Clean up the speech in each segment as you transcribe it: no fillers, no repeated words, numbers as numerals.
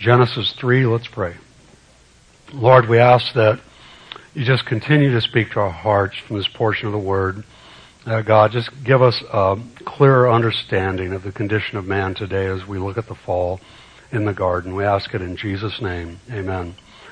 Genesis 3, let's pray. Lord, we ask that you just continue to speak to our hearts from this portion of the Word. God, just give us a clearer understanding of the condition of man today as we look at the fall in the garden. We ask it in Jesus' name. Amen.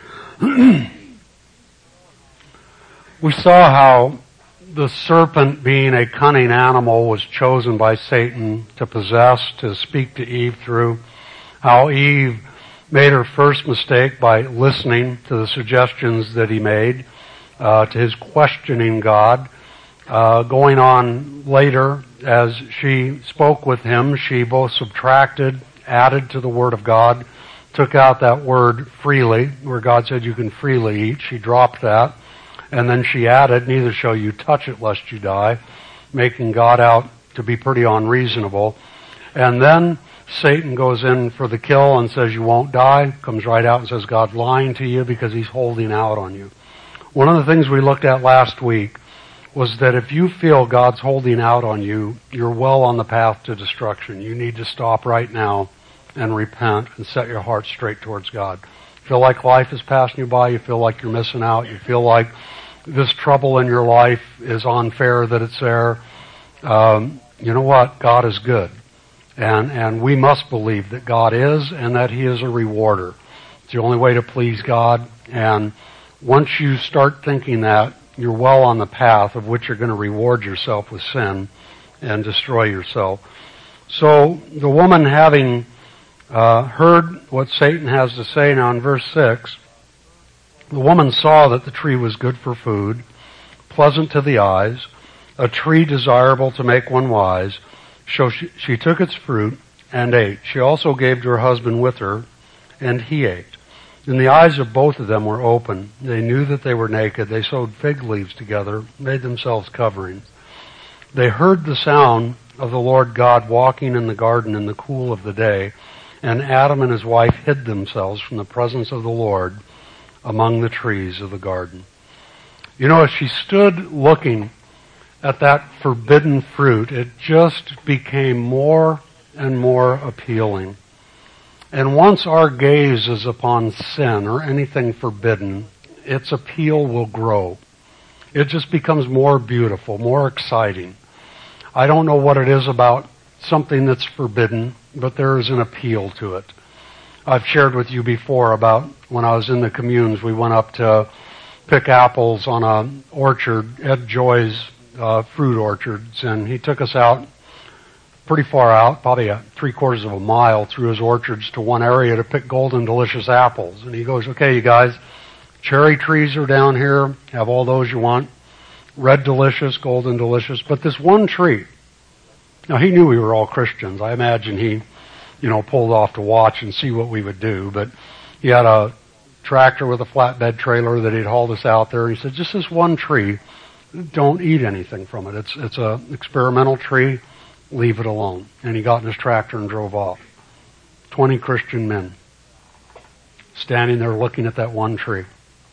We saw how the serpent, being a cunning animal, was chosen by Satan to possess, to speak to Eve through. How Eve made her first mistake by listening to the suggestions that he made, to his questioning God. Going on later, as she spoke with him, she both subtracted, added to the Word of God, took out that word freely, where God said you can freely eat. She dropped that. And then she added, neither shall you touch it lest you die, making God out to be pretty unreasonable. And then Satan goes in for the kill and says you won't die, comes right out and says God's lying to you because he's holding out on you. One of the things we looked at last week was that if you feel God's holding out on you, you're well on the path to destruction. You need to stop right now and repent and set your heart straight towards God. You feel like life is passing you by, you feel like you're missing out, you feel like this trouble in your life is unfair that it's there. You know what? God is good. And we must believe that God is and that He is a rewarder. It's the only way to please God. And once you start thinking that, you're well on the path of which you're going to reward yourself with sin and destroy yourself. So the woman, having heard what Satan has to say now in verse 6, the woman saw that the tree was good for food, pleasant to the eyes, a tree desirable to make one wise. So she took its fruit and ate. She also gave to her husband with her, and he ate. And the eyes of both of them were open. They knew that they were naked. They sewed fig leaves together, made themselves coverings. They heard the sound of the Lord God walking in the garden in the cool of the day, and Adam and his wife hid themselves from the presence of the Lord among the trees of the garden. You know, as she stood looking at that forbidden fruit, it just became more and more appealing. And once our gaze is upon sin or anything forbidden, its appeal will grow. It just becomes more beautiful, more exciting. I don't know what it is about something that's forbidden, but there is an appeal to it. I've shared with you before about when I was in the communes, we went up to pick apples on an orchard, Ed Joy's fruit orchards, and he took us out pretty far out, probably 3/4 of a mile through his orchards to one area to pick Golden Delicious apples. And he goes, okay, you guys, cherry trees are down here, have all those you want, Red Delicious, Golden Delicious, but this one tree. Now he knew we were all Christians. I imagine he, pulled off to watch and see what we would do, but he had a tractor with a flatbed trailer that he'd hauled us out there. He said, just this one tree, don't eat anything from it. It's a experimental tree. Leave it alone. And he got in his tractor and drove off. 20 Christian men standing there looking at that one tree.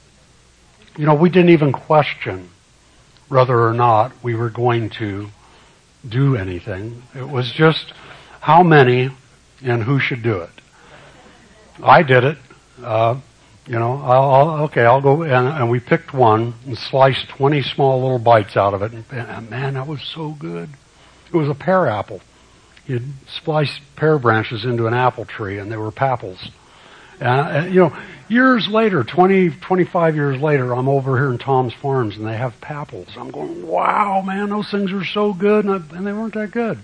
We didn't even question whether or not we were going to do anything. It was just how many and who should do it. I did it. I'll go, and we picked one and sliced 20 small little bites out of it. And man, that was so good. It was a pear apple. You'd splice pear branches into an apple tree, and they were papples. Years later, 25 years later, I'm over here in Tom's Farms, and they have papples. I'm going, wow, man, those things are so good, and they weren't that good.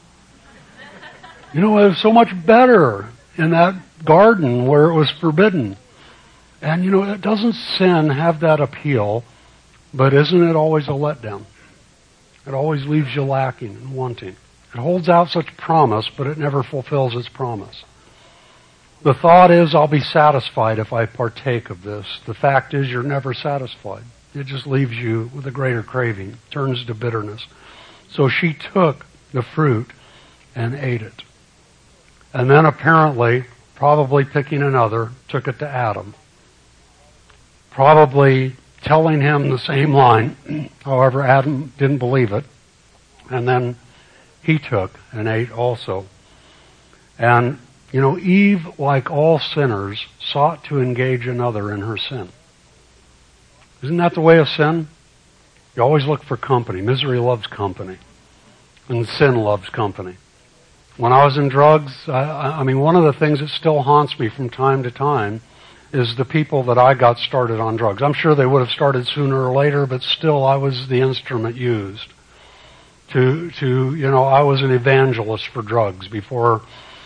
It was so much better in that garden where it was forbidden. And, doesn't sin have that appeal, but isn't it always a letdown? It always leaves you lacking and wanting. It holds out such promise, but it never fulfills its promise. The thought is, I'll be satisfied if I partake of this. The fact is, you're never satisfied. It just leaves you with a greater craving, turns to bitterness. So she took the fruit and ate it. And then apparently, probably picking another, took it to Adam. Probably telling him the same line. However, Adam didn't believe it. And then he took and ate also. And You know, Eve, like all sinners, sought to engage another in her sin. Isn't that the way of sin? You always look for company. Misery loves company. And sin loves company. When I was in drugs, I mean, one of the things that still haunts me from time to time is the people that I got started on drugs. I'm sure they would have started sooner or later, but still I was the instrument used I was an evangelist for drugs before,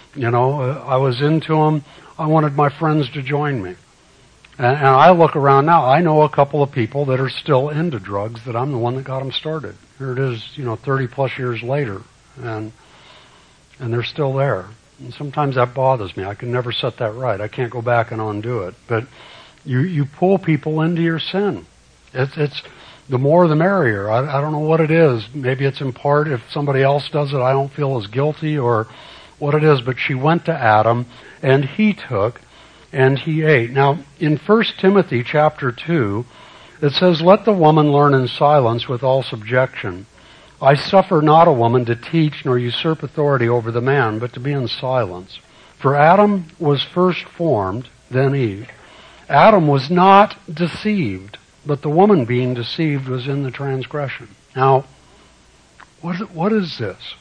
I was into them. I wanted my friends to join me. And I look around now, I know a couple of people that are still into drugs that I'm the one that got them started. Here it is, 30 plus years later, and they're still there. And sometimes that bothers me. I can never set that right. I can't go back and undo it. But you pull people into your sin. It's the more the merrier. I don't know what it is. Maybe it's in part if somebody else does it, I don't feel as guilty or what it is. But she went to Adam, and he took, and he ate. Now, in 1 Timothy chapter 2, it says, "Let the woman learn in silence with all subjection. I suffer not a woman to teach nor usurp authority over the man, but to be in silence. For Adam was first formed, then Eve. Adam was not deceived, but the woman being deceived was in the transgression." Now, what is this?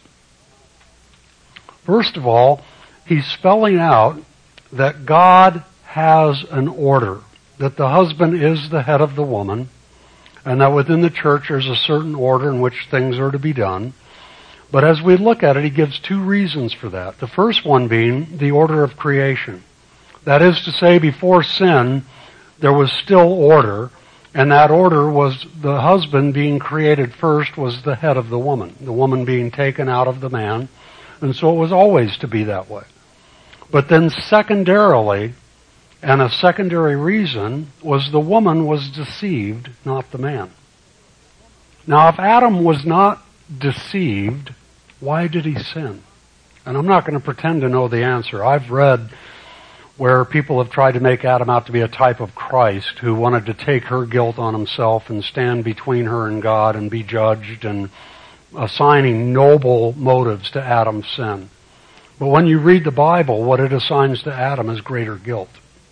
First of all, he's spelling out that God has an order, that the husband is the head of the woman, and that within the church there's a certain order in which things are to be done. But as we look at it, he gives two reasons for that. The first one being the order of creation. That is to say, before sin, there was still order, and that order was the husband being created first was the head of the woman being taken out of the man, and so it was always to be that way. But then secondarily, and a secondary reason, was the woman was deceived, not the man. Now, if Adam was not deceived, why did he sin? And I'm not going to pretend to know the answer. I've read where people have tried to make Adam out to be a type of Christ who wanted to take her guilt on himself and stand between her and God and be judged, and assigning noble motives to Adam's sin. But when you read the Bible, what it assigns to Adam is greater guilt.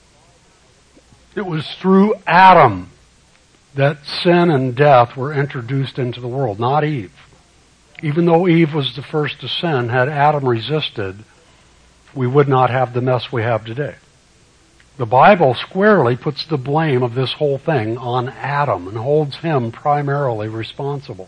It was through Adam that sin and death were introduced into the world, not Eve. Even though Eve was the first to sin, had Adam resisted, we would not have the mess we have today. The Bible squarely puts the blame of this whole thing on Adam and holds him primarily responsible.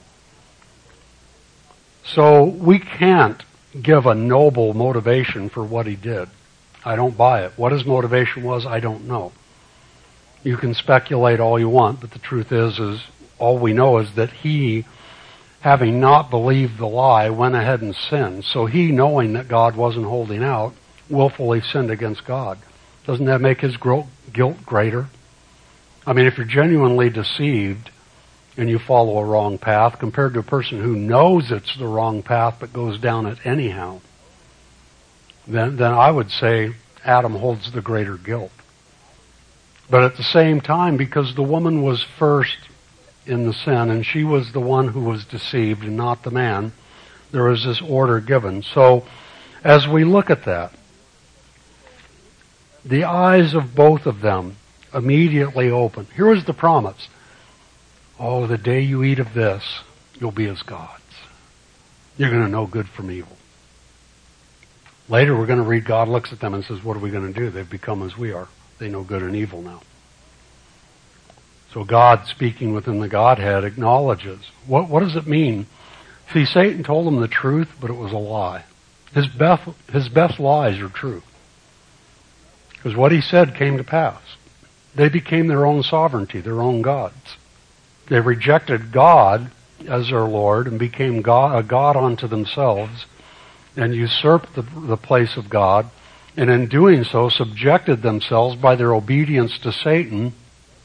So we can't give a noble motivation for what he did. I don't buy it. What his motivation was, I don't know. You can speculate all you want, but the truth is all we know is that he, having not believed the lie, went ahead and sinned. So he, knowing that God wasn't holding out, willfully sinned against God. Doesn't that make his guilt greater? I mean, if you're genuinely deceived and you follow a wrong path compared to a person who knows it's the wrong path but goes down it anyhow, then I would say Adam holds the greater guilt. But at the same time, because the woman was first in the sin and she was the one who was deceived and not the man, there was this order given. So as we look at that, the eyes of both of them immediately open. Here was the promise. Oh, the day you eat of this, you'll be as gods. You're going to know good from evil. Later we're going to read God looks at them and says, what are we going to do? They've become as we are. They know good and evil now. So God, speaking within the Godhead, acknowledges. What does it mean? See, Satan told them the truth, but it was a lie. His best lies are true. Because what he said came to pass. They became their own sovereignty, their own gods. They rejected God as their Lord and became a god unto themselves and usurped the place of God, and in doing so subjected themselves by their obedience to Satan.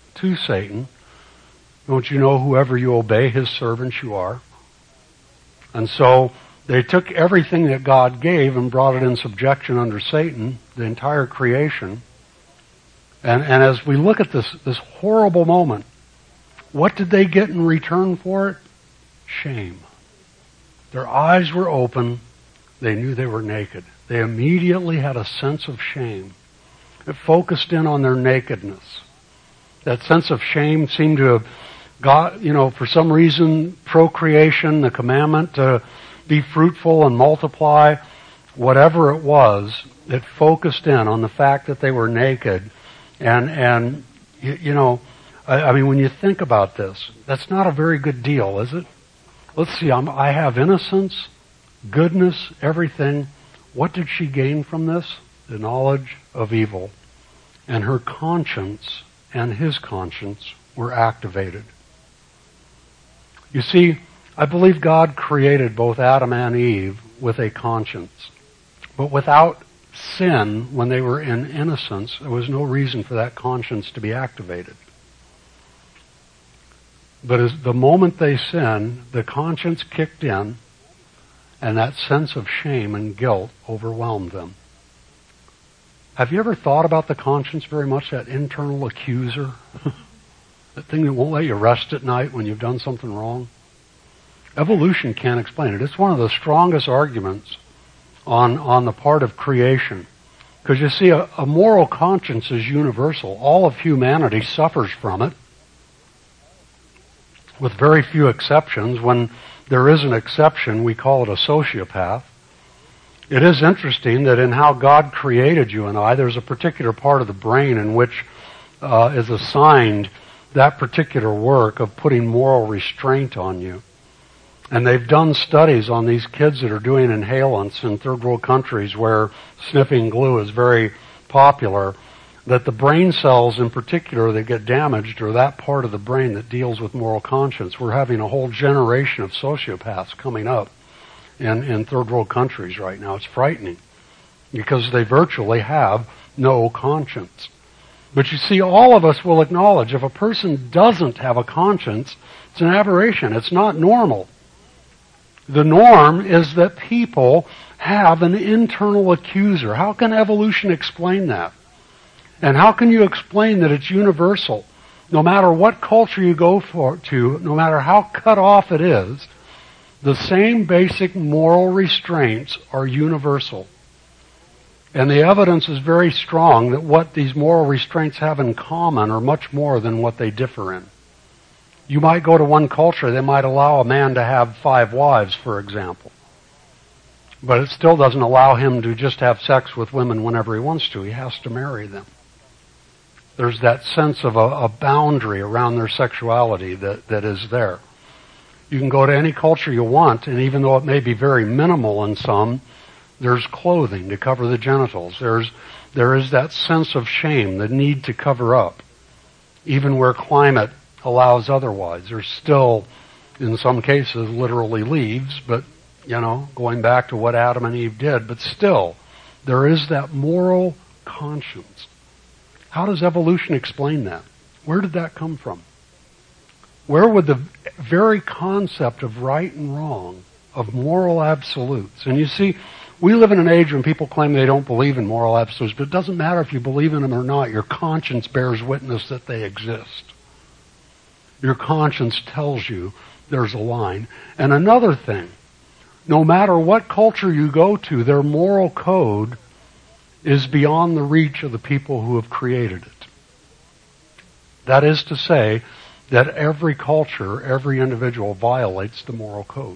Don't you know whoever you obey, his servants you are? And so they took everything that God gave and brought it in subjection under Satan, the entire creation. And as we look at this horrible moment, what did they get in return for it? Shame. Their eyes were open. They knew they were naked. they immediately had a sense of shame. It focused in on their nakedness. That sense of shame seemed to have got, for some reason, procreation, the commandment to be fruitful and multiply, whatever it was, it focused in on the fact that they were naked. And when you think about this, that's not a very good deal, is it? Let's see, I have innocence, goodness, everything. What did she gain from this? The knowledge of evil. And her conscience and his conscience were activated. You see, I believe God created both Adam and Eve with a conscience. But without sin, when they were in innocence, there was no reason for that conscience to be activated. But as the moment they sinned, the conscience kicked in, and that sense of shame and guilt overwhelmed them. Have you ever thought about the conscience very much, that internal accuser? That thing that won't let you rest at night when you've done something wrong? Evolution can't explain it. It's one of the strongest arguments on the part of creation. Because you see, a moral conscience is universal. All of humanity suffers from it, with very few exceptions. When there is an exception, we call it a sociopath. It is interesting that in how God created you and I, there's a particular part of the brain in which is assigned that particular work of putting moral restraint on you. And they've done studies on these kids that are doing inhalants in third world countries where sniffing glue is very popular, that the brain cells in particular that get damaged are that part of the brain that deals with moral conscience. We're having a whole generation of sociopaths coming up in third world countries right now. It's frightening because they virtually have no conscience. But you see, all of us will acknowledge if a person doesn't have a conscience, it's an aberration. It's not normal. The norm is that people have an internal accuser. How can evolution explain that? And how can you explain that it's universal? No matter what culture you go to, no matter how cut off it is, the same basic moral restraints are universal. And the evidence is very strong that what these moral restraints have in common are much more than what they differ in. You might go to one culture, they might allow a man to have 5 wives, for example. But it still doesn't allow him to just have sex with women whenever he wants to. He has to marry them. There's that sense of a boundary around their sexuality that is there. You can go to any culture you want, and even though it may be very minimal in some, there's clothing to cover the genitals. There is that sense of shame, the need to cover up. Even where climate allows otherwise. There's still, in some cases, literally leaves, but, going back to what Adam and Eve did, but still, there is that moral conscience. How does evolution explain that? Where did that come from? Where would the very concept of right and wrong, of moral absolutes, and you see, we live in an age when people claim they don't believe in moral absolutes, but it doesn't matter if you believe in them or not, your conscience bears witness that they exist. Your conscience tells you there's a line. And another thing, no matter what culture you go to, their moral code is beyond the reach of the people who have created it. That is to say, that every culture, every individual violates the moral code.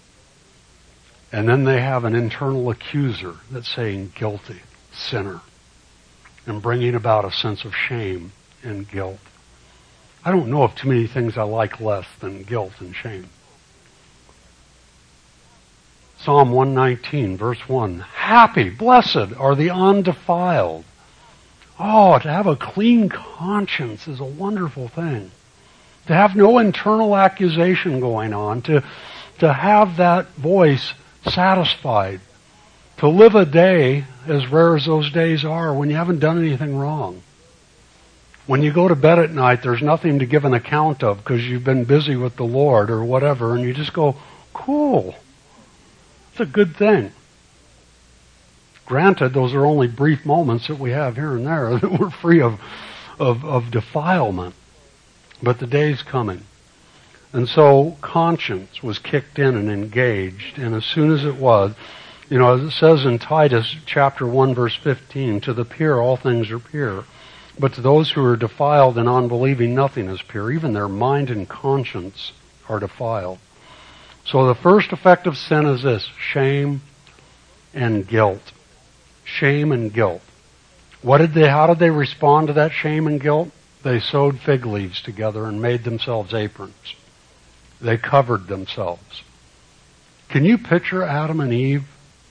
And then they have an internal accuser that's saying guilty, sinner, and bringing about a sense of shame and guilt. I don't know of too many things I like less than guilt and shame. Psalm 119, verse 1. Happy, blessed are the undefiled. Oh, to have a clean conscience is a wonderful thing. To have no internal accusation going on, to have that voice satisfied, to live a day as rare as those days are when you haven't done anything wrong. When you go to bed at night, there's nothing to give an account of because you've been busy with the Lord or whatever, and you just go, cool. It's a good thing. Granted, those are only brief moments that we have here and there that we're free of defilement. But the day's coming. And so conscience was kicked in and engaged, and as soon as it was, You know, as it says in Titus chapter 1 verse 15, to the pure all things are pure. But to those who are defiled and unbelieving, nothing is pure. Even their mind and conscience are defiled. So the first effect of sin is this: shame and guilt. Shame and guilt. How did they respond to that shame and guilt? They sewed fig leaves together and made themselves aprons. They covered themselves. Can you picture Adam and Eve?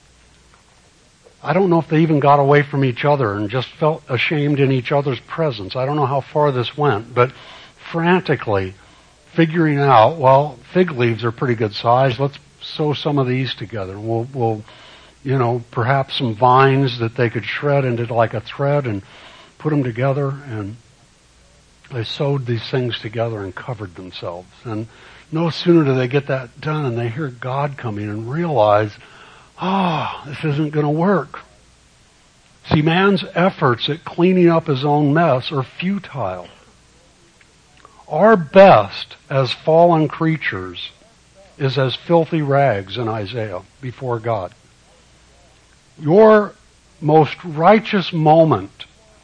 I don't know if they even got away from each other and just felt ashamed in each other's presence. I don't know how far this went, but frantically figuring out, well, fig leaves are pretty good size. Let's sew some of these together. We'll perhaps some vines that they could shred into like a thread and put them together. And they sewed these things together and covered themselves. And no sooner do they get that done and they hear God coming and realize, this isn't going to work. See, man's efforts at cleaning up his own mess are futile. Our best as fallen creatures is as filthy rags in Isaiah before God. Your most righteous moment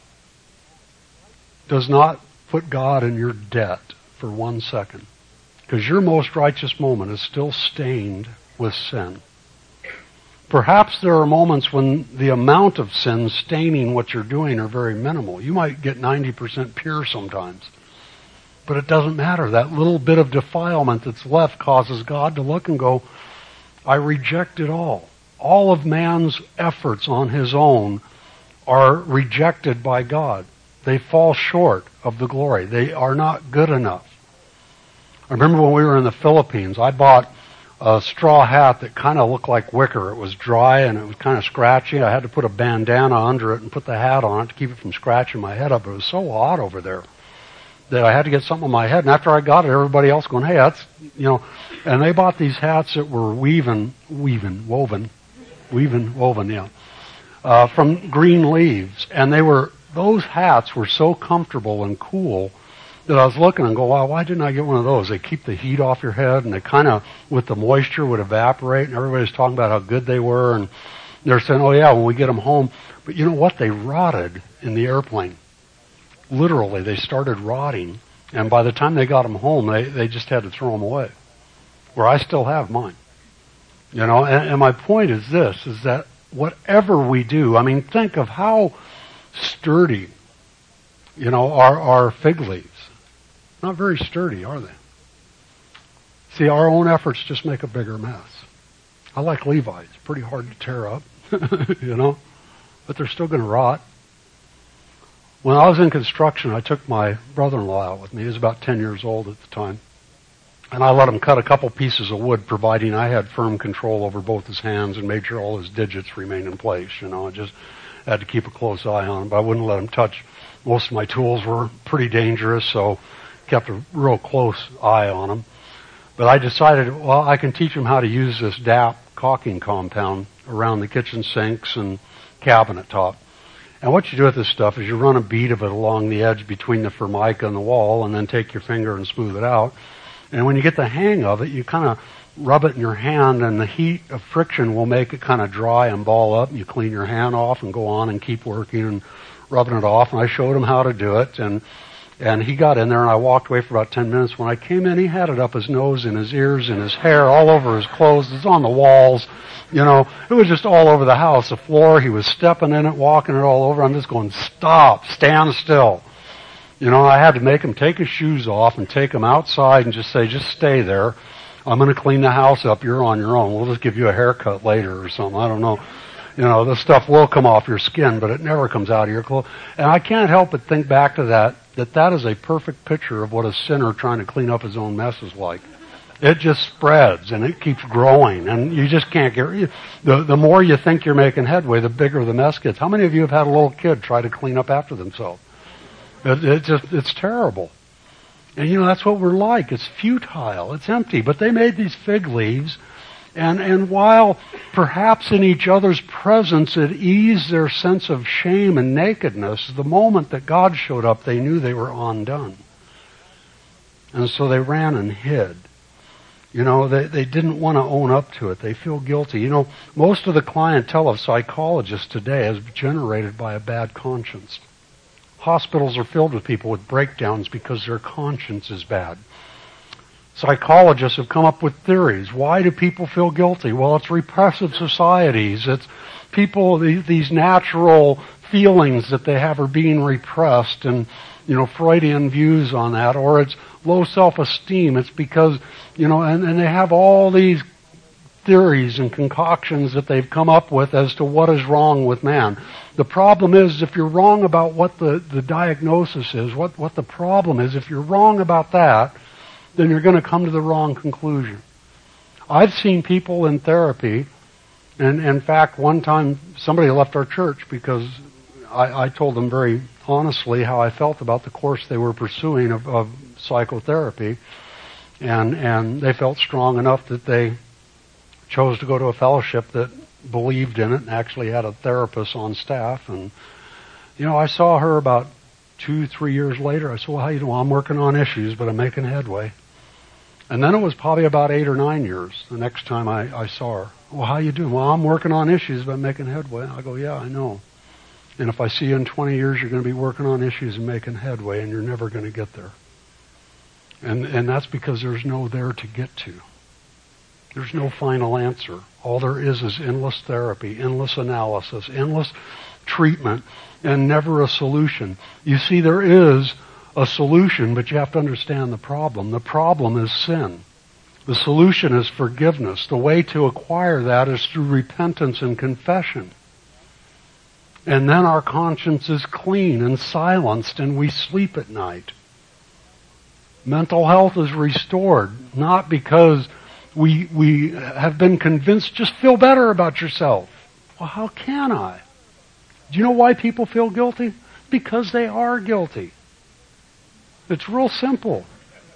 does not put God in your debt for 1 second, because your most righteous moment is still stained with sin. Perhaps there are moments when the amount of sin staining what you're doing are very minimal. You might get 90% pure sometimes. But it doesn't matter. That little bit of defilement that's left causes God to look and go, I reject it all. All of man's efforts on his own are rejected by God. They fall short of the glory. They are not good enough. I remember when we were in the Philippines, I bought a straw hat that kind of looked like wicker. It was dry and it was kind of scratchy. I had to put a bandana under it and put the hat on it to keep it from scratching my head up. It was so hot over there that I had to get something on my head. And after I got it, everybody else going, hey, that's, and they bought these hats that were woven, from green leaves. And those hats were so comfortable and cool that I was looking and go, wow, why didn't I get one of those? They keep the heat off your head and they kind of, with the moisture, would evaporate, and everybody's talking about how good they were, and they're saying, oh yeah, when we get them home. But you know what? They rotted in the airplane. Literally, they started rotting, and by the time they got them home, they just had to throw them away. Where I still have mine. And my point is this, is that whatever we do, think of how sturdy, our fig leaves. Not very sturdy, are they? See, our own efforts just make a bigger mess. I like Levi's. Pretty hard to tear up, but they're still going to rot. When I was in construction, I took my brother-in-law out with me. He was about 10 years old at the time. And I let him cut a couple pieces of wood, providing I had firm control over both his hands and made sure all his digits remained in place. I just had to keep a close eye on him, but I wouldn't let him touch. Most of my tools were pretty dangerous, so kept a real close eye on him. But I decided, I can teach him how to use this DAP caulking compound around the kitchen sinks and cabinet top. And what you do with this stuff is you run a bead of it along the edge between the formica and the wall, and then take your finger and smooth it out. And when you get the hang of it, you kind of rub it in your hand, and the heat of friction will make it kind of dry and ball up, and you clean your hand off and go on and keep working and rubbing it off. And I showed him how to do it, and he got in there, and I walked away for about 10 minutes. When I came in, he had it up his nose and his ears and his hair, all over his clothes. It's on the walls. It was just all over the house. The floor, he was stepping in it, walking it all over. I'm just going, stop, stand still. I had to make him take his shoes off and take him outside and just say, just stay there. I'm going to clean the house up. You're on your own. We'll just give you a haircut later or something. I don't know. This stuff will come off your skin, but it never comes out of your clothes. And I can't help but think back to that is a perfect picture of what a sinner trying to clean up his own mess is like. It just spreads and it keeps growing, and you just can't get the more you think you're making headway, the bigger the mess gets. How many of you have had a little kid try to clean up after themselves? It's terrible. And that's what we're like. It's futile. It's empty. But they made these fig leaves, and while perhaps in each other's presence it eased their sense of shame and nakedness, the moment that God showed up, they knew they were undone. And so they ran and hid. They didn't want to own up to it. They feel guilty. Most of the clientele of psychologists today is generated by a bad conscience. Hospitals are filled with people with breakdowns because their conscience is bad. Psychologists have come up with theories. Why do people feel guilty? Well, it's repressive societies. It's people, these natural feelings that they have are being repressed, and, Freudian views on that. Or it's low self-esteem. It's because, and they have all these theories and concoctions that they've come up with as to what is wrong with man. The problem is, if you're wrong about what the diagnosis is, what the problem is, if you're wrong about that, then you're going to come to the wrong conclusion. I've seen people in therapy, and in fact, one time somebody left our church because I told them very honestly how I felt about the course they were pursuing of psychotherapy, and they felt strong enough that they chose to go to a fellowship that believed in it and actually had a therapist on staff. And, I saw her about 2-3 years later. I said, well, how you doing? Well, I'm working on issues, but I'm making headway. And then it was probably about 8 or 9 years the next time I saw her. Well, how you doing? Well, I'm working on issues, but I'm making headway. I go, yeah, I know. And if I see you in 20 years, you're going to be working on issues and making headway, and you're never going to get there. And that's because there's no there to get to. There's no final answer. All there is endless therapy, endless analysis, endless treatment, and never a solution. You see, there is a solution, but you have to understand the problem. The problem is sin. The solution is forgiveness. The way to acquire that is through repentance and confession. And then our conscience is clean and silenced, and we sleep at night. Mental health is restored, not because we have been convinced, just feel better about yourself. Well, how can I? Do you know why people feel guilty? Because they are guilty. It's real simple.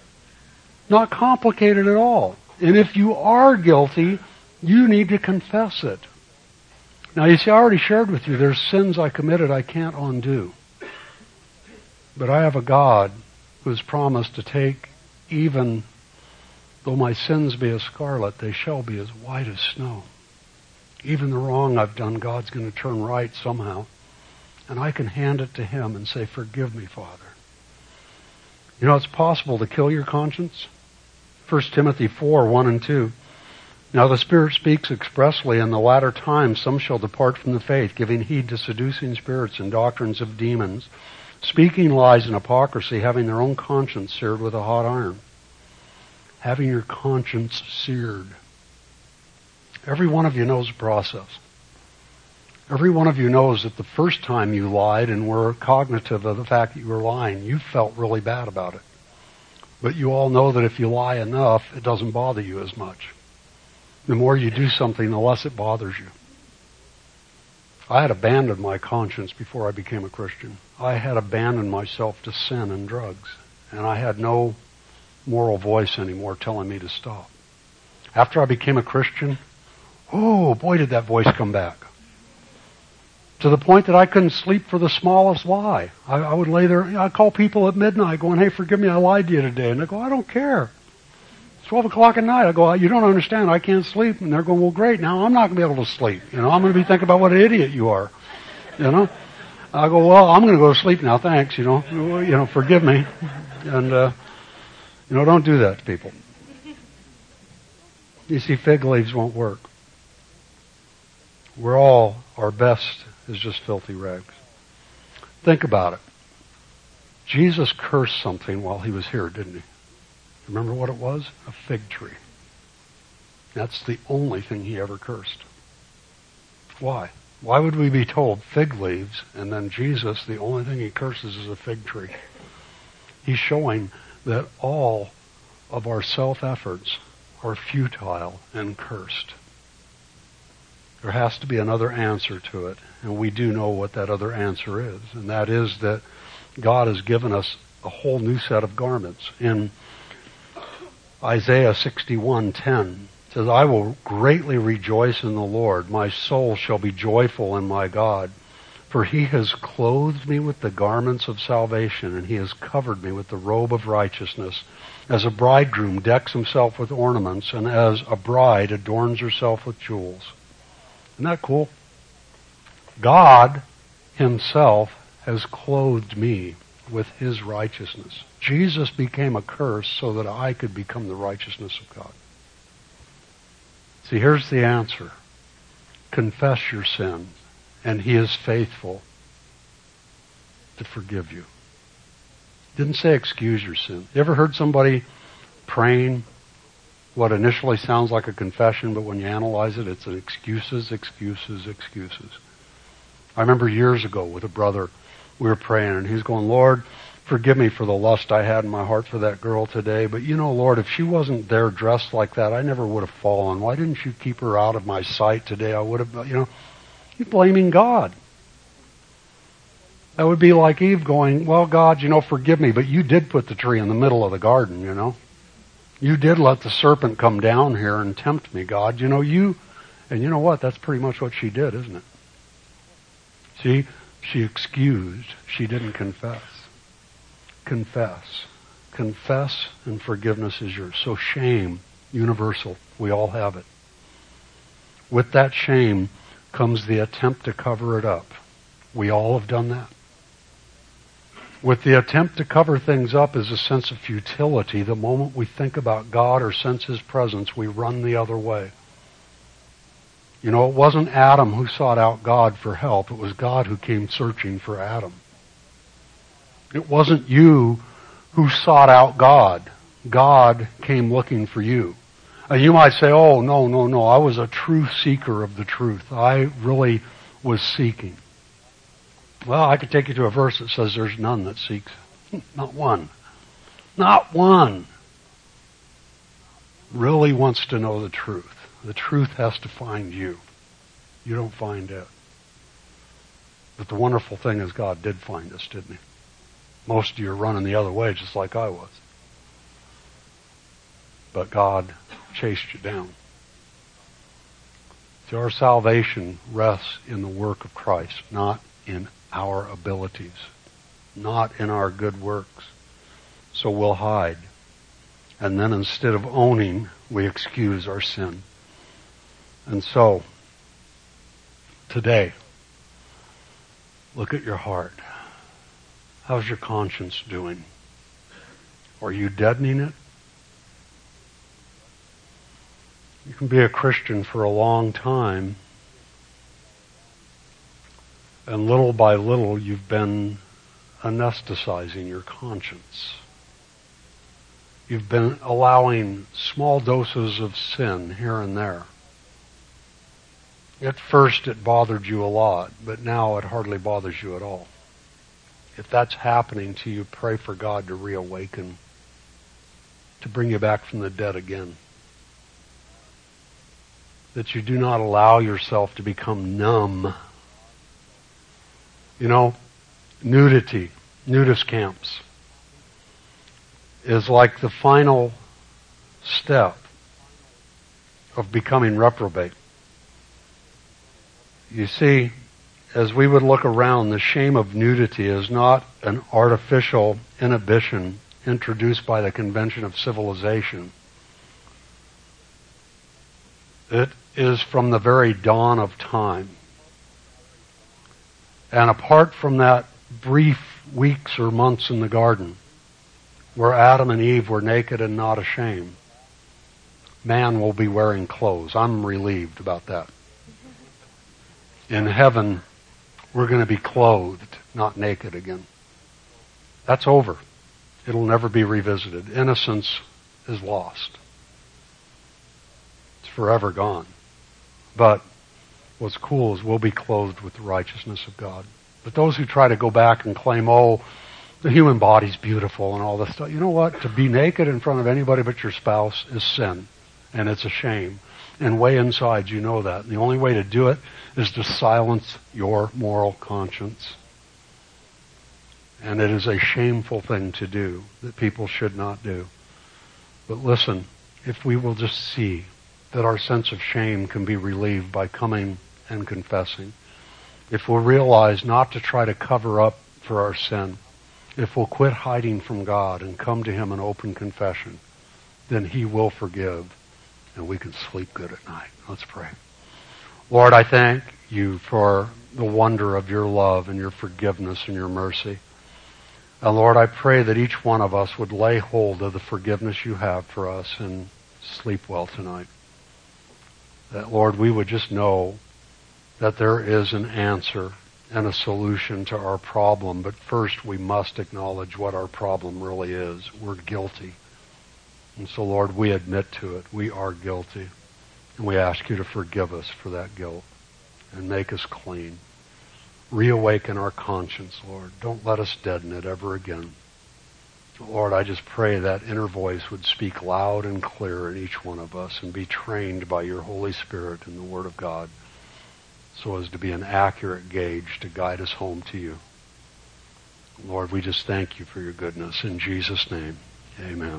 Not complicated at all. And if you are guilty, you need to confess it. Now, you see, I already shared with you, there's sins I committed I can't undo. But I have a God who has promised to take, even though my sins be as scarlet, they shall be as white as snow. Even the wrong I've done, God's going to turn right somehow. And I can hand it to Him and say, forgive me, Father. It's possible to kill your conscience. 1 Timothy 4:1-2. Now the Spirit speaks expressly, in the latter times some shall depart from the faith, giving heed to seducing spirits and doctrines of demons, speaking lies and hypocrisy, having their own conscience seared with a hot iron. Having your conscience seared. Every one of you knows the process. Every one of you knows that the first time you lied and were cognitive of the fact that you were lying, you felt really bad about it. But you all know that if you lie enough, it doesn't bother you as much. The more you do something, the less it bothers you. I had abandoned my conscience before I became a Christian. I had abandoned myself to sin and drugs. And I had no moral voice anymore telling me to stop. After I became a Christian, oh boy did that voice come back. To the point that I couldn't sleep for the smallest lie. I would lay there, I'd call people at midnight going, hey, forgive me, I lied to you today. And they go, I don't care. It's 12 o'clock at night. I go, you don't understand, I can't sleep. And they're going, well, great, now I'm not going to be able to sleep. I'm going to be thinking about what an idiot you are. I go, well, I'm going to go to sleep now, thanks, forgive me. And, don't do that to people. You see, fig leaves won't work. We're all, our best is just filthy rags. Think about it. Jesus cursed something while He was here, didn't He? Remember what it was? A fig tree. That's the only thing He ever cursed. Why? Why would we be told fig leaves, and then Jesus, the only thing He curses is a fig tree? He's showing that all of our self-efforts are futile and cursed. There has to be another answer to it, and we do know what that other answer is, and that is that God has given us a whole new set of garments. In Isaiah 61:10, it says, I will greatly rejoice in the Lord. My soul shall be joyful in my God. For he has clothed me with the garments of salvation, and he has covered me with the robe of righteousness, as a bridegroom decks himself with ornaments, and as a bride adorns herself with jewels. Isn't that cool? God himself has clothed me with his righteousness. Jesus became a curse so that I could become the righteousness of God. See, here's the answer. Confess your sin, and he is faithful to forgive you. Didn't say excuse your sin. You ever heard somebody praying what initially sounds like a confession, but when you analyze it, it's an excuses, excuses, excuses. I remember years ago with a brother, we were praying, and he's going, Lord, forgive me for the lust I had in my heart for that girl today, but you know, Lord, if she wasn't there dressed like that, I never would have fallen. Why didn't you keep her out of my sight today? I would have, you're blaming God. That would be like Eve going, well, God, forgive me, but you did put the tree in the middle of the garden, You did let the serpent come down here and tempt me, God. And you know what? That's pretty much what she did, isn't it? See, she excused. She didn't confess. Confess. Confess and forgiveness is yours. So shame, universal. We all have it. With that shame comes the attempt to cover it up. We all have done that. With the attempt to cover things up is a sense of futility. The moment we think about God or sense his presence, we run the other way. It wasn't Adam who sought out God for help. It was God who came searching for Adam. It wasn't you who sought out God. God came looking for you. You might say, oh, no, I was a true seeker of the truth. I really was seeking. Well, I could take you to a verse that says there's none that seeks. Not one. Not one really wants to know the truth. The truth has to find you. You don't find it. But the wonderful thing is God did find us, didn't he? Most of you are running the other way just like I was. But God chased you down. So our salvation rests in the work of Christ, not in our abilities, not in our good works. So we'll hide. And then instead of owning, we excuse our sin. And so, today, look at your heart. How's your conscience doing? Are you deadening it? You can be a Christian for a long time, and little by little you've been anesthetizing your conscience. You've been allowing small doses of sin here and there. At first it bothered you a lot, but now it hardly bothers you at all. If that's happening to you, pray for God to reawaken, to bring you back from the dead again. That you do not allow yourself to become numb. Nudity, nudist camps, is like the final step of becoming reprobate. You see, as we would look around, the shame of nudity is not an artificial inhibition introduced by the convention of civilization. It is from the very dawn of time. And apart from that brief weeks or months in the garden, where Adam and Eve were naked and not ashamed, man will be wearing clothes. I'm relieved about that. In heaven, we're going to be clothed, not naked again. That's over. It'll never be revisited. Innocence is lost. It's forever gone. But what's cool is we'll be clothed with the righteousness of God. But those who try to go back and claim, the human body's beautiful and all this stuff, you know what? To be naked in front of anybody but your spouse is sin. And it's a shame. And way inside you know that. And the only way to do it is to silence your moral conscience. And it is a shameful thing to do that people should not do. But listen, if we will just see that our sense of shame can be relieved by coming and confessing, if we'll realize not to try to cover up for our sin, if we'll quit hiding from God and come to Him in open confession, then He will forgive and we can sleep good at night. Let's pray. Lord, I thank You for the wonder of Your love and Your forgiveness and Your mercy. And Lord, I pray that each one of us would lay hold of the forgiveness You have for us and sleep well tonight. That, Lord, we would just know that there is an answer and a solution to our problem. But first we must acknowledge what our problem really is. We're guilty. And so, Lord, we admit to it. We are guilty. And we ask You to forgive us for that guilt and make us clean. Reawaken our conscience, Lord. Don't let us deaden it ever again. Lord, I just pray that inner voice would speak loud and clear in each one of us and be trained by Your Holy Spirit in the Word of God, so as to be an accurate gauge to guide us home to You. Lord, we just thank You for Your goodness. In Jesus' name, amen.